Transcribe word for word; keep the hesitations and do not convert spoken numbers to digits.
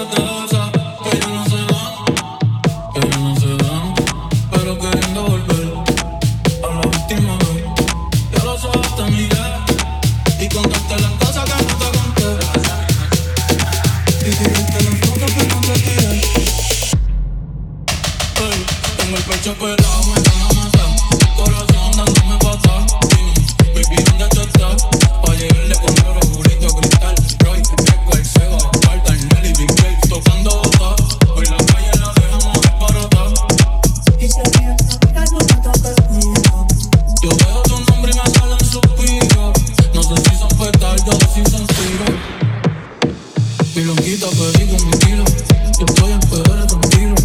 casa, que ya no se dan, que ya no se dan, pero queriendo volver a la última vez. Y a los ojos te miré y contaste las cosas que no te conté. Y tiraste las fotos que no te tiré. Ey, tengo el pecho pelado, me van a matar, corazón dándome patas. Baby, ¿dónde tú estás? Pa' llegarle con oro, burrito, cristal, Roy, Eco, el Seba, Barta, el Nelly, Big Gay, tocando botas. Hoy la calle la dejamos desbaratar. Y si alguien toca, no me toques conmigo. Yo veo tu nombre y me salen suspiros. No sé si son petardos o si son tiros. Mi longuita pedí con mi kilo. Yo estoy en P R tranquilo.